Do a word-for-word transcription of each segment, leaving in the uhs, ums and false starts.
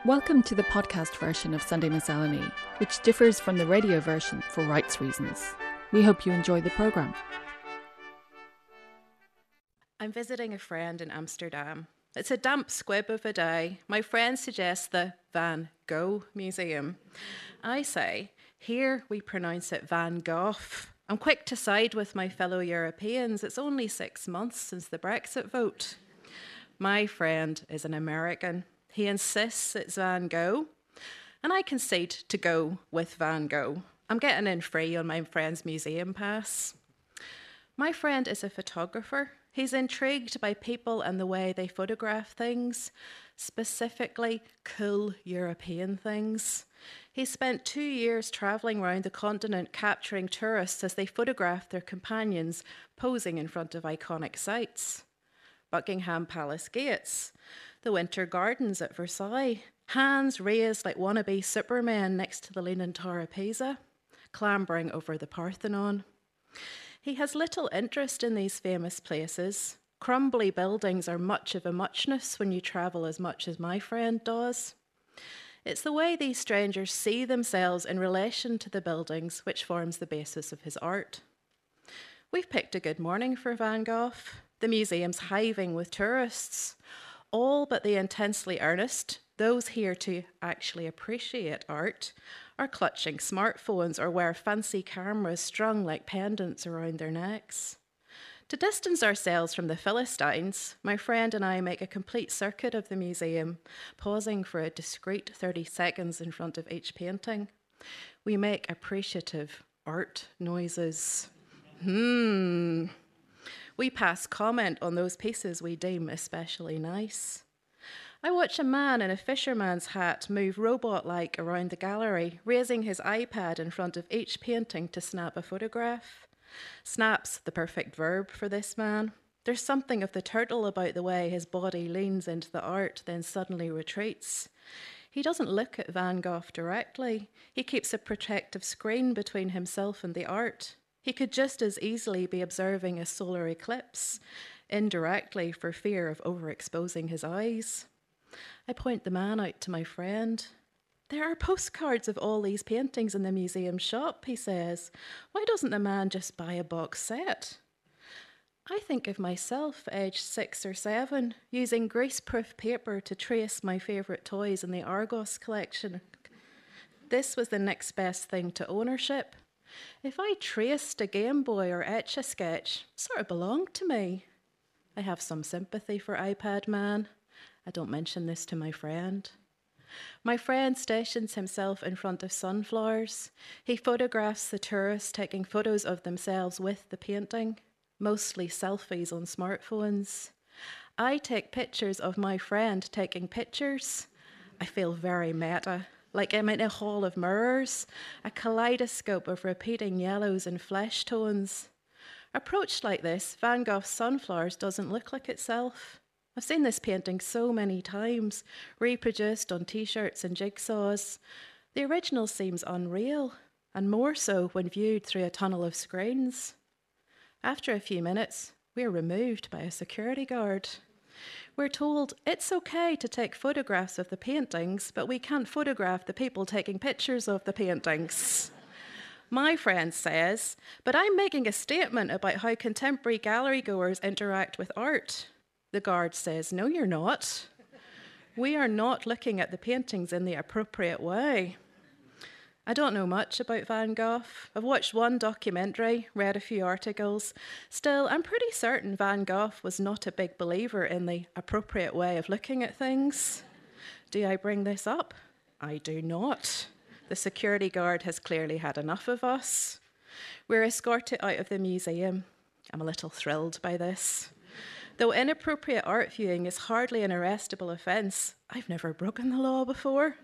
Welcome to the podcast version of Sunday Miscellany, which differs from the radio version for rights reasons. We hope you enjoy the programme. I'm visiting a friend in Amsterdam. It's a damp squib of a day. My friend suggests the Van Gogh Museum. I say, here we pronounce it Van Gogh. I'm quick to side with my fellow Europeans. It's only six months since the Brexit vote. My friend is an American. He insists it's Van Gogh, and I concede to go with Van Gogh. I'm getting in free on my friend's museum pass. My friend is a photographer. He's intrigued by people and the way they photograph things, specifically cool European things. He spent two years travelling around the continent capturing tourists as they photographed their companions posing in front of iconic sites. Buckingham Palace gates, the Winter Gardens at Versailles, hands raised like wannabe supermen next to the Leaning Tower of Pisa, clambering over the Parthenon. He has little interest in these famous places. Crumbly buildings are much of a muchness when you travel as much as my friend does. It's the way these strangers see themselves in relation to the buildings which forms the basis of his art. We've picked a good morning for Van Gogh. The museum's hiving with tourists, all but the intensely earnest, those here to actually appreciate art, are clutching smartphones or wear fancy cameras strung like pendants around their necks. To distance ourselves from the Philistines, my friend and I make a complete circuit of the museum, pausing for a discreet thirty seconds in front of each painting. We make appreciative art noises. Hmm. We pass comment on those pieces we deem especially nice. I watch a man in a fisherman's hat move robot-like around the gallery, raising his iPad in front of each painting to snap a photograph. Snap's the perfect verb for this man. There's something of the turtle about the way his body leans into the art, then suddenly retreats. He doesn't look at Van Gogh directly. He keeps a protective screen between himself and the art. He could just as easily be observing a solar eclipse, indirectly for fear of overexposing his eyes. I point the man out to my friend. There are postcards of all these paintings in the museum shop, he says. Why doesn't the man just buy a box set? I think of myself, aged six or seven, using greaseproof paper to trace my favourite toys in the Argos collection. This was the next best thing to ownership. If I traced a Game Boy or Etch-a-Sketch, it sort of belonged to me. I have some sympathy for iPad Man. I don't mention this to my friend. My friend stations himself in front of sunflowers. He photographs the tourists taking photos of themselves with the painting, mostly selfies on smartphones. I take pictures of my friend taking pictures. I feel very meta. Like I'm in a hall of mirrors, a kaleidoscope of repeating yellows and flesh tones. Approached like this, Van Gogh's Sunflowers doesn't look like itself. I've seen this painting so many times, reproduced on t-shirts and jigsaws. The original seems unreal, and more so when viewed through a tunnel of screens. After a few minutes, we're removed by a security guard. We're told it's okay to take photographs of the paintings, but we can't photograph the people taking pictures of the paintings. My friend says, but I'm making a statement about how contemporary gallery goers interact with art. The guard says, no, you're not. We are not looking at the paintings in the appropriate way. I don't know much about Van Gogh. I've watched one documentary, read a few articles. Still, I'm pretty certain Van Gogh was not a big believer in the appropriate way of looking at things. Do I bring this up? I do not. The security guard has clearly had enough of us. We're escorted out of the museum. I'm a little thrilled by this. Though inappropriate art viewing is hardly an arrestable offence, I've never broken the law before.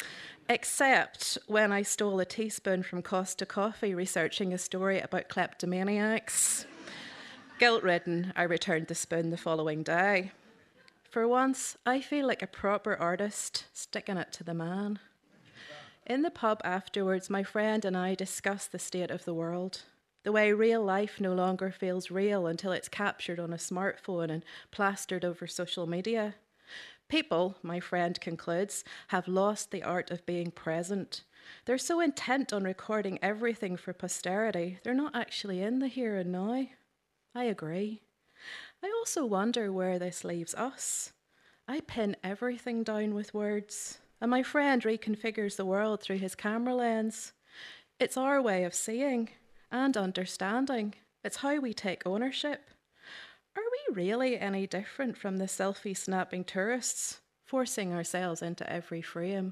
Except when I stole a teaspoon from Costa Coffee researching a story about kleptomaniacs. Guilt-ridden, I returned the spoon the following day. For once, I feel like a proper artist, sticking it to the man. In the pub afterwards, my friend and I discussed the state of the world. The way real life no longer feels real until it's captured on a smartphone and plastered over social media. People, my friend concludes, have lost the art of being present. They're so intent on recording everything for posterity, they're not actually in the here and now. I agree. I also wonder where this leaves us. I pin everything down with words, and my friend reconfigures the world through his camera lens. It's our way of seeing and understanding. It's how we take ownership. Are we really any different from the selfie-snapping tourists, forcing ourselves into every frame?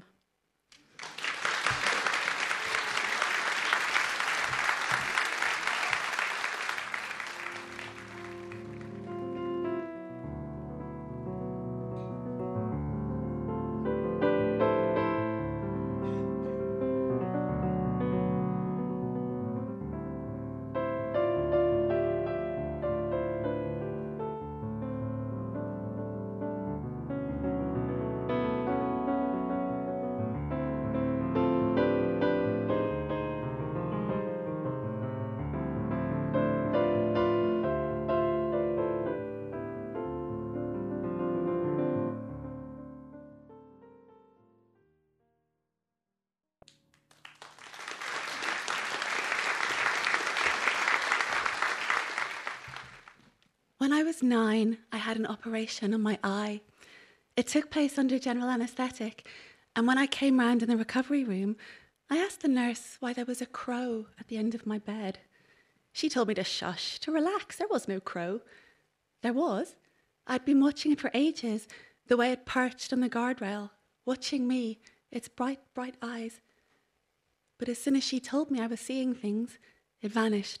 When I was nine, I had an operation on my eye. It took place under general anaesthetic, and when I came round in the recovery room, I asked the nurse why there was a crow at the end of my bed. She told me to shush, to relax. There was no crow. There was. I'd been watching it for ages, the way it perched on the guardrail, watching me, its bright, bright eyes. But as soon as she told me I was seeing things, it vanished.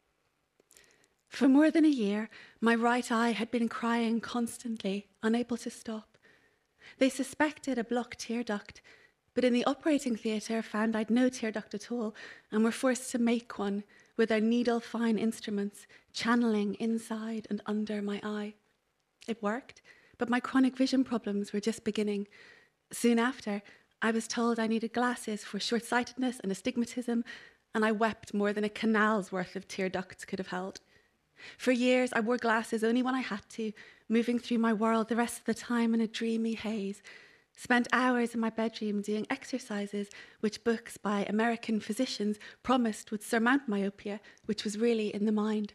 For more than a year, my right eye had been crying constantly, unable to stop. They suspected a blocked tear duct, but in the operating theatre found I'd no tear duct at all and were forced to make one with their needle-fine instruments, channeling inside and under my eye. It worked, but my chronic vision problems were just beginning. Soon after, I was told I needed glasses for short-sightedness and astigmatism, and I wept more than a canal's worth of tear ducts could have held. For years, I wore glasses only when I had to, moving through my world the rest of the time in a dreamy haze. Spent hours in my bedroom doing exercises which books by American physicians promised would surmount myopia, which was really in the mind.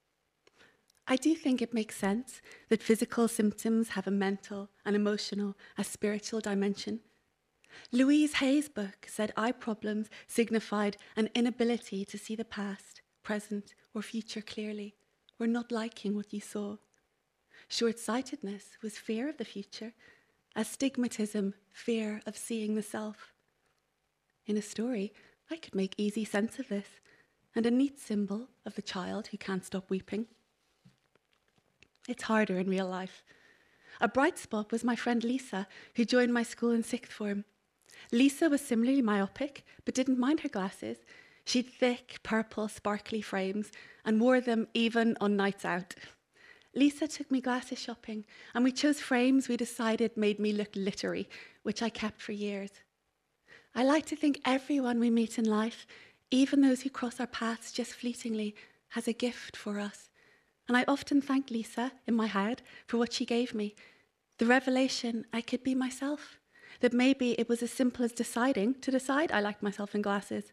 I do think it makes sense that physical symptoms have a mental, an emotional, a spiritual dimension. Louise Hay's book said eye problems signified an inability to see the past, present, or future clearly, or not liking what you saw. Short-sightedness was fear of the future, astigmatism, fear of seeing the self. In a story, I could make easy sense of this, and a neat symbol of the child who can't stop weeping. It's harder in real life. A bright spot was my friend Lisa, who joined my school in sixth form. Lisa was similarly myopic, but didn't mind her glasses. She'd thick, purple, sparkly frames and wore them even on nights out. Lisa took me glasses shopping, and we chose frames we decided made me look glittery, which I kept for years. I like to think everyone we meet in life, even those who cross our paths just fleetingly, has a gift for us. And I often thank Lisa, in my head, for what she gave me. The revelation I could be myself, that maybe it was as simple as deciding to decide I liked myself in glasses.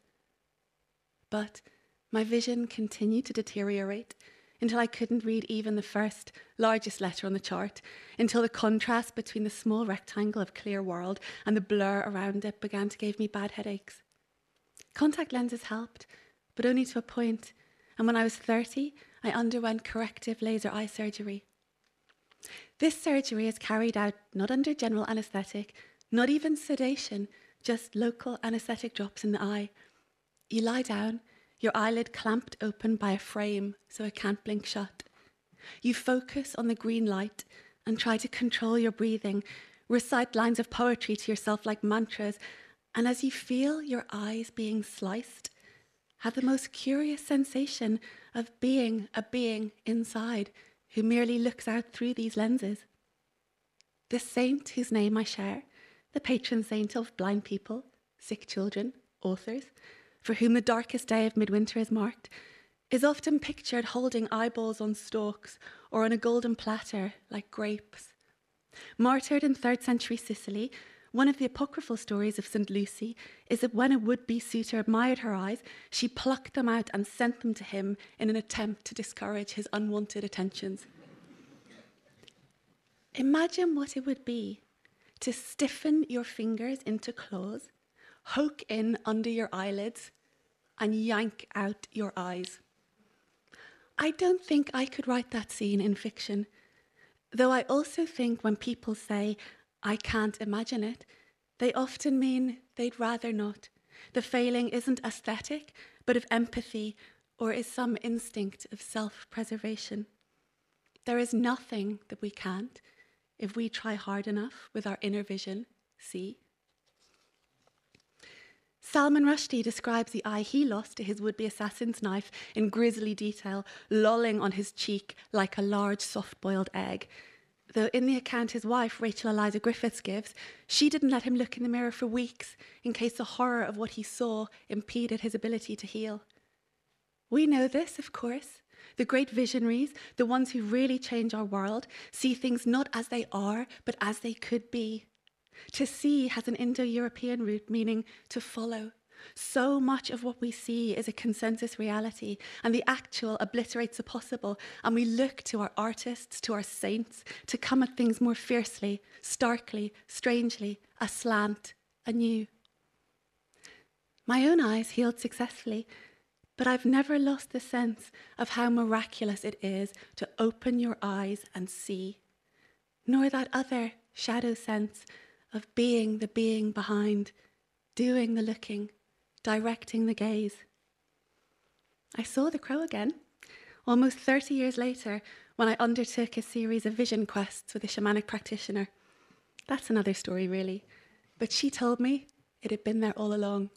But my vision continued to deteriorate until I couldn't read even the first, largest letter on the chart, until the contrast between the small rectangle of clear world and the blur around it began to give me bad headaches. Contact lenses helped, but only to a point, and when I was thirty, I underwent corrective laser eye surgery. This surgery is carried out not under general anaesthetic, not even sedation, just local anaesthetic drops in the eye. You lie down, your eyelid clamped open by a frame so it can't blink shut. You focus on the green light and try to control your breathing, recite lines of poetry to yourself like mantras, and as you feel your eyes being sliced, have the most curious sensation of being a being inside who merely looks out through these lenses. The saint whose name I share, the patron saint of blind people, sick children, authors, for whom the darkest day of midwinter is marked, is often pictured holding eyeballs on stalks or on a golden platter like grapes. Martyred in third century Sicily, one of the apocryphal stories of Saint Lucy is that when a would-be suitor admired her eyes, she plucked them out and sent them to him in an attempt to discourage his unwanted attentions. Imagine what it would be to stiffen your fingers into claws, hook in under your eyelids, and yank out your eyes. I don't think I could write that scene in fiction, though I also think when people say, I can't imagine it, they often mean they'd rather not. The failing isn't aesthetic, but of empathy, or is some instinct of self-preservation. There is nothing that we can't, if we try hard enough with our inner vision, see. Salman Rushdie describes the eye he lost to his would-be assassin's knife in grisly detail, lolling on his cheek like a large soft-boiled egg. Though in the account his wife, Rachel Eliza Griffiths, gives, she didn't let him look in the mirror for weeks in case the horror of what he saw impeded his ability to heal. We know this, of course. The great visionaries, the ones who really change our world, see things not as they are, but as they could be. To see has an Indo-European root, meaning to follow. So much of what we see is a consensus reality, and the actual obliterates the possible, and we look to our artists, to our saints, to come at things more fiercely, starkly, strangely, aslant, anew. My own eyes healed successfully, but I've never lost the sense of how miraculous it is to open your eyes and see, nor that other shadow sense of being the being behind, doing the looking, directing the gaze. I saw the crow again, almost thirty years later, when I undertook a series of vision quests with a shamanic practitioner. That's another story, really, but she told me it had been there all along.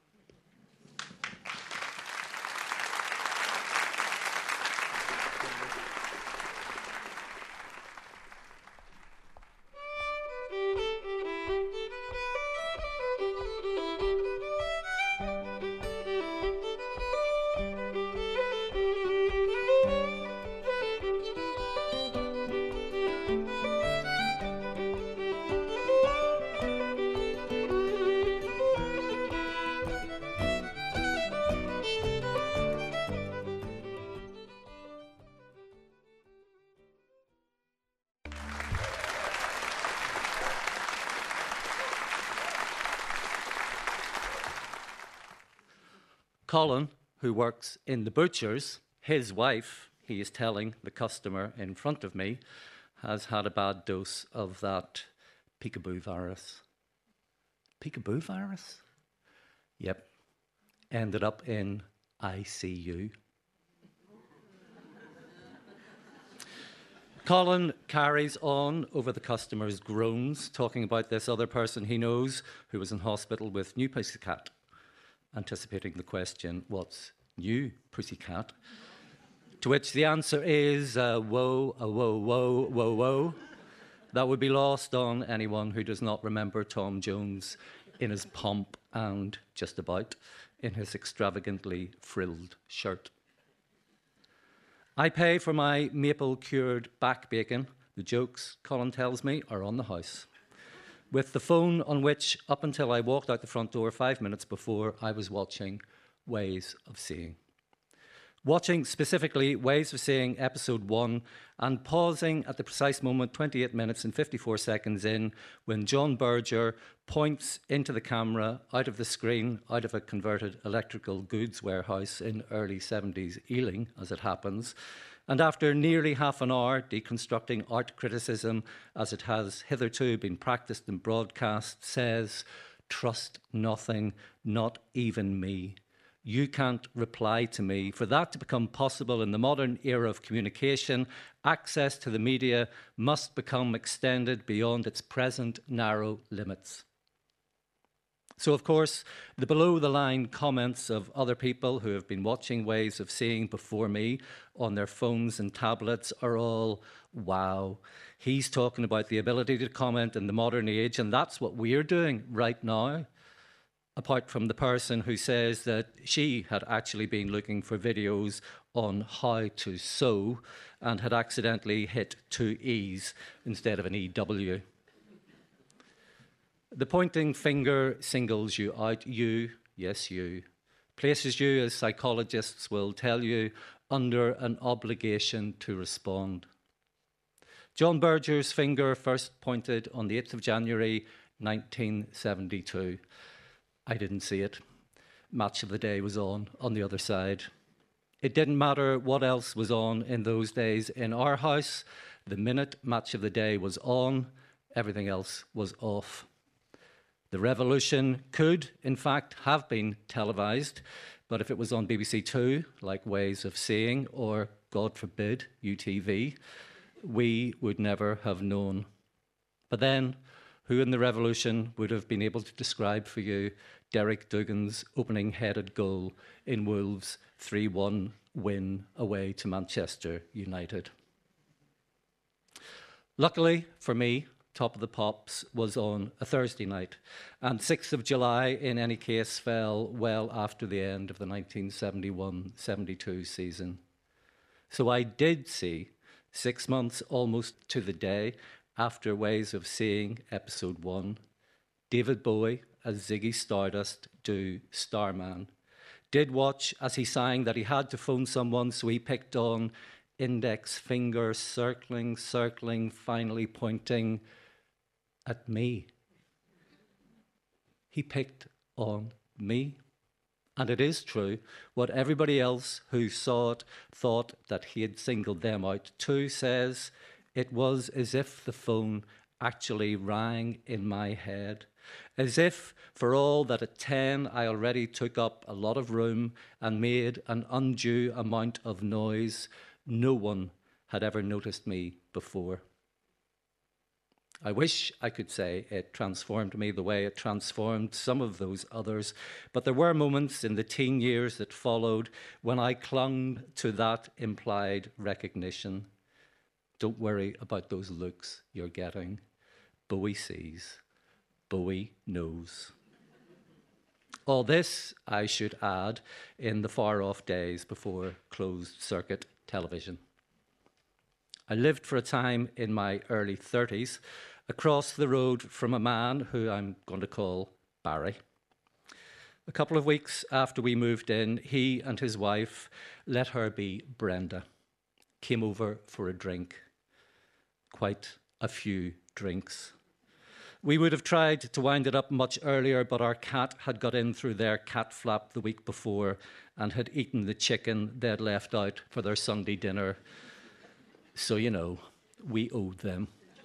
Colin, who works in the butcher's, his wife, he is telling the customer in front of me, has had a bad dose of that peekaboo virus. Peekaboo virus? Yep. Ended up in I C U. Colin carries on over the customer's groans, talking about this other person he knows who was in hospital with new pussycat, anticipating the question, what's new, pussycat? To which the answer is, uh, whoa, uh, whoa, whoa, whoa, whoa. That would be lost on anyone who does not remember Tom Jones in his pomp and just about in his extravagantly frilled shirt. I pay for my maple-cured back bacon. The jokes, Colin tells me, are on the house. With the phone on which, up until I walked out the front door five minutes before, I was watching Ways of Seeing. Watching specifically Ways of Seeing episode one and pausing at the precise moment, twenty-eight minutes and fifty-four seconds in, when John Berger points into the camera, out of the screen, out of a converted electrical goods warehouse in early seventies Ealing, as it happens, and after nearly half an hour deconstructing art criticism as it has hitherto been practiced and broadcast, says, trust nothing, not even me. You can't reply to me. For that to become possible in the modern era of communication, access to the media must become extended beyond its present narrow limits. So, of course, the below-the-line comments of other people who have been watching Ways of Seeing before me on their phones and tablets are all, wow. He's talking about the ability to comment in the modern age, and that's what we're doing right now. Apart from the person who says that she had actually been looking for videos on how to sew and had accidentally hit two E's instead of an E W. The pointing finger singles you out, you, yes you, places you, as psychologists will tell you, under an obligation to respond. John Berger's finger first pointed on the eighth of January nineteen seventy-two. I didn't see it. Match of the Day was on, on the other side. It didn't matter what else was on in those days in our house. The minute Match of the Day was on, everything else was off. The revolution could, in fact, have been televised, but if it was on B B C Two, like Ways of Seeing, or, God forbid, U T V, we would never have known. But then, who in the revolution would have been able to describe for you Derek Dougan's opening-headed goal in Wolves' three one win away to Manchester United? Luckily for me, Top of the Pops was on a Thursday night, and sixth of July, in any case, fell well after the end of the nineteen seventy-one seventy-two season. So I did see, six months almost to the day after Ways of Seeing episode one, David Bowie as Ziggy Stardust do Starman. Did watch as he sang that he had to phone someone, so he picked on index finger circling, circling, finally pointing at me. He picked on me. And it is true, what everybody else who saw it thought that he had singled them out too says, it was as if the phone actually rang in my head. As if, for all that at ten I already took up a lot of room and made an undue amount of noise, no one had ever noticed me before. I wish I could say it transformed me the way it transformed some of those others, but there were moments in the teen years that followed when I clung to that implied recognition. Don't worry about those looks you're getting. Bowie sees. Bowie knows. All this, I should add, in the far-off days before closed-circuit television. I lived for a time in my early thirties across the road from a man who I'm going to call Barry. A couple of weeks after we moved in, he and his wife, let her be Brenda, came over for a drink. Quite a few drinks. We would have tried to wind it up much earlier, but our cat had got in through their cat flap the week before and had eaten the chicken they'd left out for their Sunday dinner. So, you know, we owed them.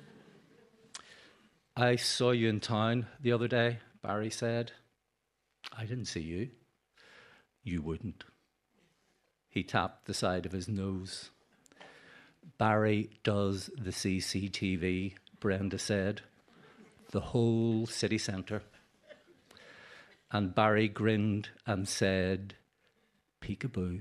I saw you in town the other day, Barry said. I didn't see you. You wouldn't. He tapped the side of his nose. Barry does the C C T V, Brenda said. The whole city centre. And Barry grinned and said, peekaboo.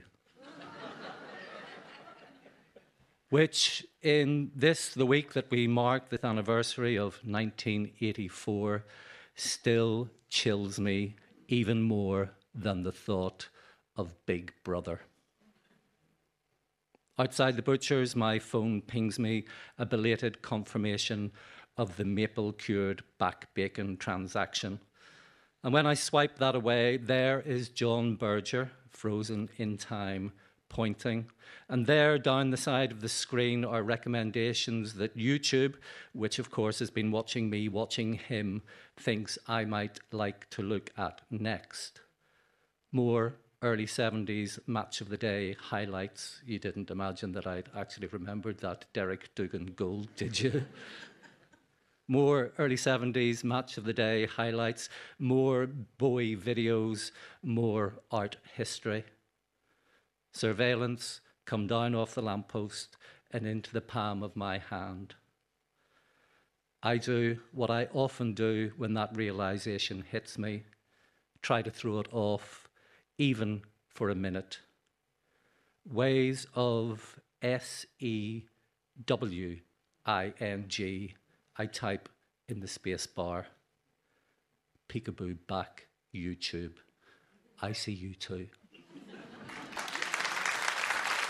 Which, in this, the week that we mark the anniversary of nineteen eighty-four, still chills me even more than the thought of Big Brother. Outside the butcher's, my phone pings me a belated confirmation of the maple-cured back bacon transaction. And when I swipe that away, there is John Berger, frozen in time, pointing. And there, down the side of the screen, are recommendations that YouTube, which of course has been watching me, watching him, thinks I might like to look at next. More early seventies Match of the Day highlights. You didn't imagine that I'd actually remembered that Derek Dougan goal, did you? More early seventies Match of the Day highlights, more Bowie videos, more art history. Surveillance come down off the lamppost and into the palm of my hand. I do what I often do when that realization hits me, try to throw it off, even for a minute. Ways of S E W I N G, I type in the space bar. Peekaboo back, YouTube. I see you too.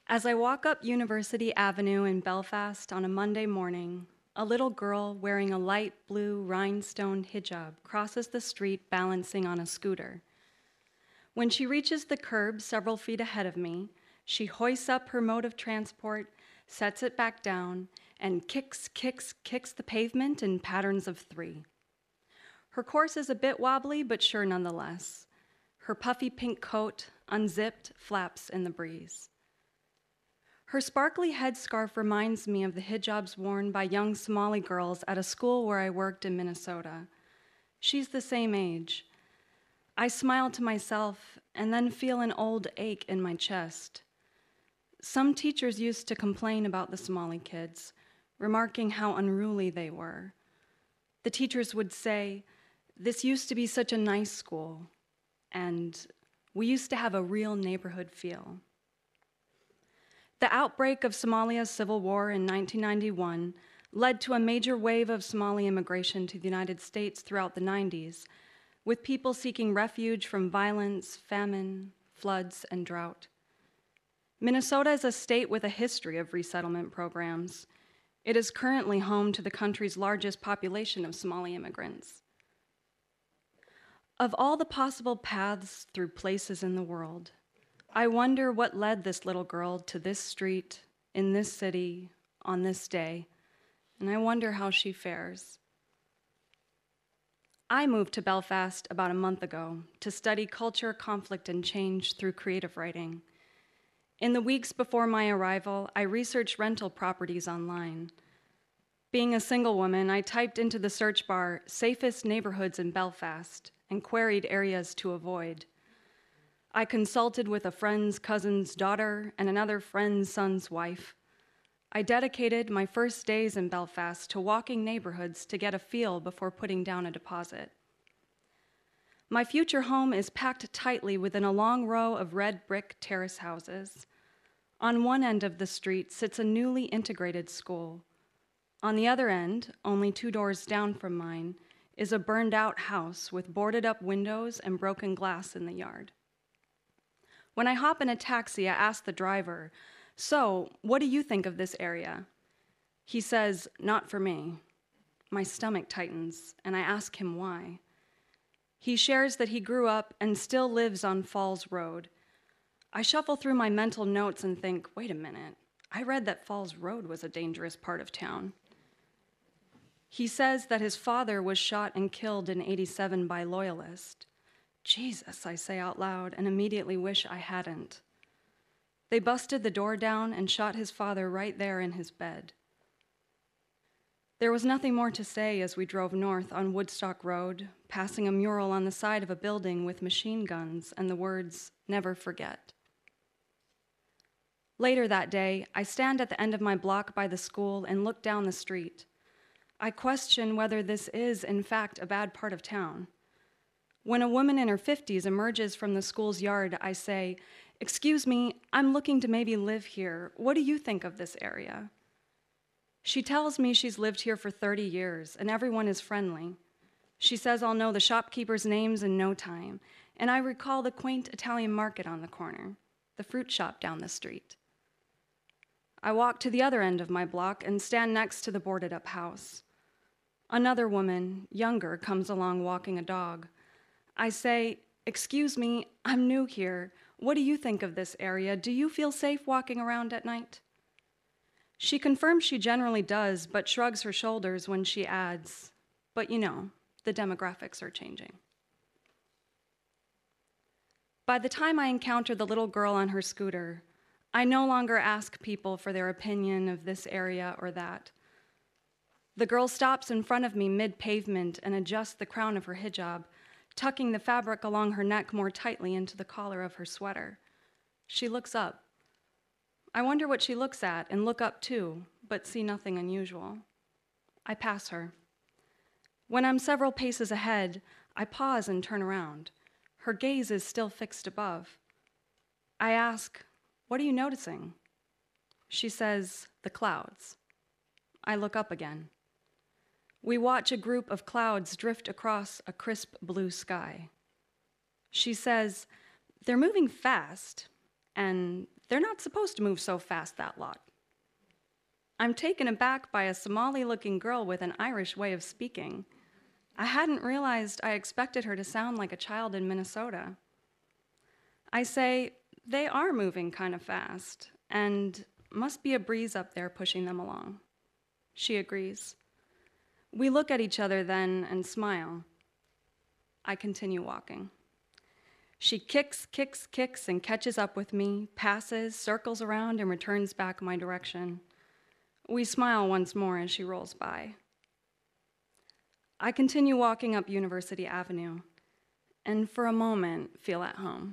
As I walk up University Avenue in Belfast on a Monday morning, a little girl wearing a light blue rhinestone hijab crosses the street balancing on a scooter. When she reaches the curb several feet ahead of me, she hoists up her mode of transport, sets it back down, and kicks, kicks, kicks the pavement in patterns of three. Her course is a bit wobbly, but sure nonetheless. Her puffy pink coat, unzipped, flaps in the breeze. Her sparkly headscarf reminds me of the hijabs worn by young Somali girls at a school where I worked in Minnesota. She's the same age. I smile to myself and then feel an old ache in my chest. Some teachers used to complain about the Somali kids, remarking how unruly they were. The teachers would say, "This used to be such a nice school," and "We used to have a real neighborhood feel." The outbreak of Somalia's civil war in nineteen ninety-one led to a major wave of Somali immigration to the United States throughout the nineties, with people seeking refuge from violence, famine, floods, and drought. Minnesota is a state with a history of resettlement programs. It is currently home to the country's largest population of Somali immigrants. Of all the possible paths through places in the world, I wonder what led this little girl to this street, in this city, on this day, and I wonder how she fares. I moved to Belfast about a month ago to study culture, conflict, and change through creative writing. In the weeks before my arrival, I researched rental properties online. Being a single woman, I typed into the search bar, "safest neighborhoods in Belfast," and queried areas to avoid. I consulted with a friend's cousin's daughter and another friend's son's wife. I dedicated my first days in Belfast to walking neighborhoods to get a feel before putting down a deposit. My future home is packed tightly within a long row of red brick terrace houses. On one end of the street sits a newly integrated school. On the other end, only two doors down from mine, is a burned-out house with boarded-up windows and broken glass in the yard. When I hop in a taxi, I ask the driver, "So, what do you think of this area?" He says, "Not for me." My stomach tightens, and I ask him why. He shares that he grew up and still lives on Falls Road. I shuffle through my mental notes and think, wait a minute, I read that Falls Road was a dangerous part of town. He says that his father was shot and killed in eighty-seven by loyalists. Jesus, I say out loud, and immediately wish I hadn't. They busted the door down and shot his father right there in his bed. There was nothing more to say as we drove north on Woodstock Road, passing a mural on the side of a building with machine guns and the words, "Never forget." Later that day, I stand at the end of my block by the school and look down the street. I question whether this is, in fact, a bad part of town. When a woman in her fifties emerges from the school's yard, I say, "Excuse me, I'm looking to maybe live here. What do you think of this area?" She tells me she's lived here for thirty years, and everyone is friendly. She says I'll know the shopkeepers' names in no time, and I recall the quaint Italian market on the corner, the fruit shop down the street. I walk to the other end of my block and stand next to the boarded-up house. Another woman, younger, comes along walking a dog. I say, "Excuse me, I'm new here. What do you think of this area? Do you feel safe walking around at night?" She confirms she generally does, but shrugs her shoulders when she adds, "But you know, the demographics are changing." By the time I encounter the little girl on her scooter, I no longer ask people for their opinion of this area or that. The girl stops in front of me mid-pavement and adjusts the crown of her hijab, tucking the fabric along her neck more tightly into the collar of her sweater. She looks up. I wonder what she looks at and look up too, but see nothing unusual. I pass her. When I'm several paces ahead, I pause and turn around. Her gaze is still fixed above. I ask, "What are you noticing?" She says, "The clouds." I look up again. We watch a group of clouds drift across a crisp blue sky. She says, "They're moving fast," and they're not supposed to move so fast, that lot. I'm taken aback by a Somali-looking girl with an Irish way of speaking. I hadn't realized I expected her to sound like a child in Minnesota. I say, they are moving kind of fast, and must be a breeze up there pushing them along. She agrees. We look at each other then and smile. I continue walking. She kicks, kicks, kicks, and catches up with me, passes, circles around, and returns back my direction. We smile once more as she rolls by. I continue walking up University Avenue, and for a moment feel at home.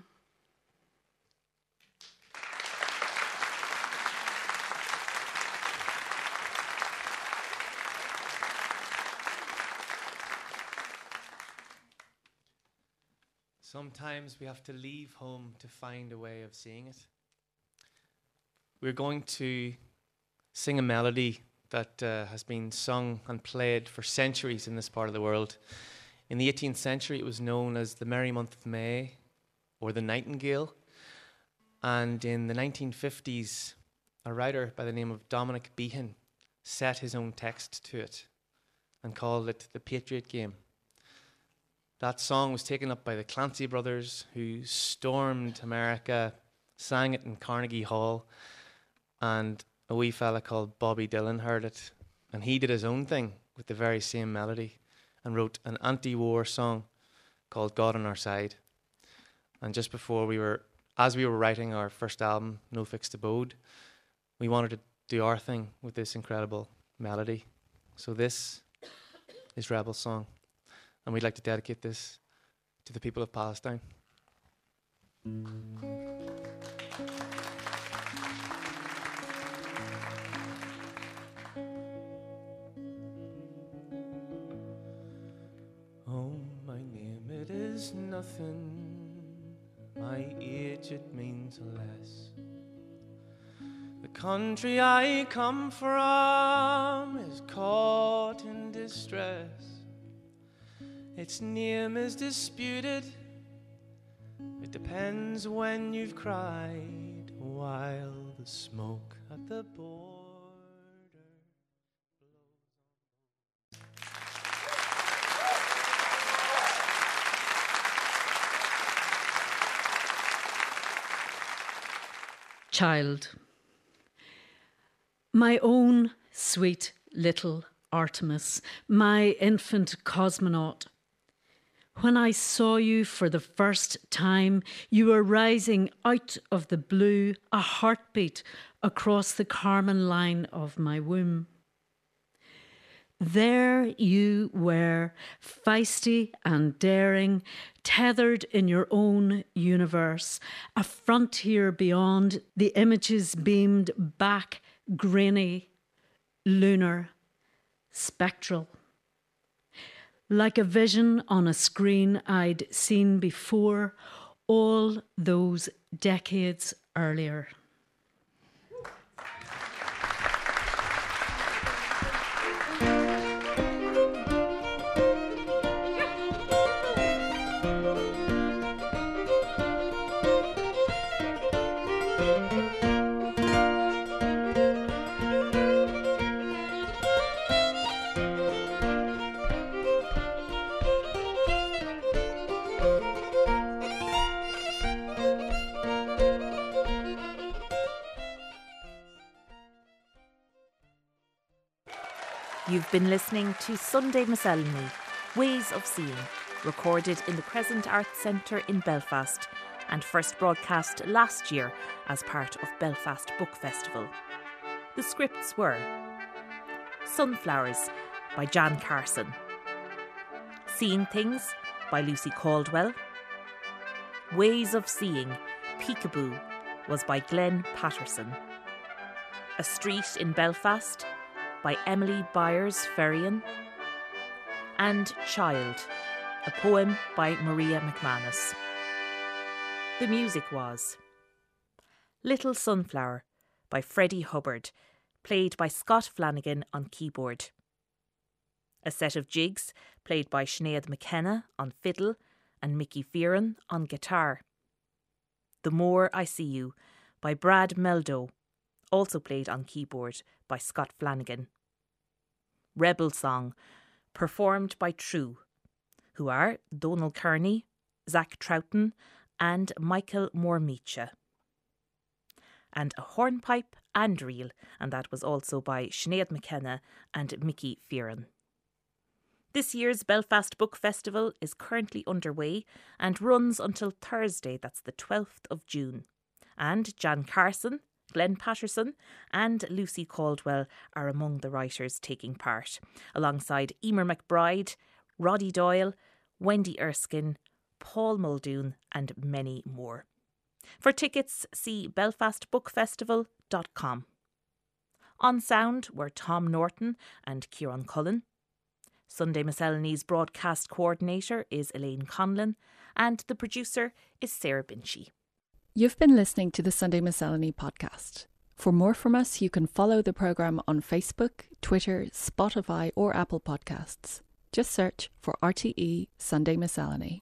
Sometimes we have to leave home to find a way of seeing it. We're going to sing a melody that uh, has been sung and played for centuries in this part of the world. In the eighteenth century, it was known as the Merry Month of May or the Nightingale. And in the nineteen fifties, a writer by the name of Dominic Behan set his own text to it and called it The Patriot Game. That song was taken up by the Clancy brothers, who stormed America, sang it in Carnegie Hall, and a wee fella called Bobby Dylan heard it, and he did his own thing with the very same melody and wrote an anti-war song called God on Our Side. And just before we were, as we were writing our first album, No Fixed Abode, we wanted to do our thing with this incredible melody. So this is Rebel Song. And we'd like to dedicate this to the people of Palestine. Oh, my name, it is nothing. My age, it means less. The country I come from is caught in distress. Its name is disputed. It depends when you've cried, while the smoke at the border blows. Child. My own sweet little Artemis, my infant cosmonaut. When I saw you for the first time, you were rising out of the blue, a heartbeat across the Carmen line of my womb. There you were, feisty and daring, tethered in your own universe, a frontier beyond the images beamed back, grainy, lunar, spectral. Like a vision on a screen I'd seen before, all those decades earlier. You've been listening to Sunday Miselny, Ways of Seeing, recorded in the Crescent Arts Centre in Belfast and first broadcast last year as part of Belfast Book Festival. The scripts were Sunflowers by Jan Carson, Seeing Things by Lucy Caldwell, Ways of Seeing, Peekaboo was by Glenn Patterson, A Street in Belfast by Emily Byers Ferrian, and Child, a poem by Maria McManus. The music was Little Sunflower by Freddie Hubbard, played by Scott Flanagan on keyboard. A Set of Jigs, played by Sinead McKenna on fiddle and Mickey Fearon on guitar. The More I See You by Brad Meldo, also played on keyboard by Scott Flanagan. Rebel Song, performed by True, who are Donal Kearney, Zach Troughton and Michael Mormicha. And a hornpipe and reel, and that was also by Sinead McKenna and Mickey Fearon. This year's Belfast Book Festival is currently underway and runs until Thursday, that's the twelfth of June. And Jan Carson, Glenn Patterson and Lucy Caldwell are among the writers taking part, alongside Emer McBride, Roddy Doyle, Wendy Erskine, Paul Muldoon and many more. For tickets, see belfast book festival dot com. On sound were Tom Norton and Kieran Cullen. Sunday Miscellany's broadcast coordinator is Elaine Conlon and the producer is Sarah Binchy. You've been listening to the Sunday Miscellany podcast. For more from us, you can follow the programme on Facebook, Twitter, Spotify or Apple Podcasts. Just search for R T E Sunday Miscellany.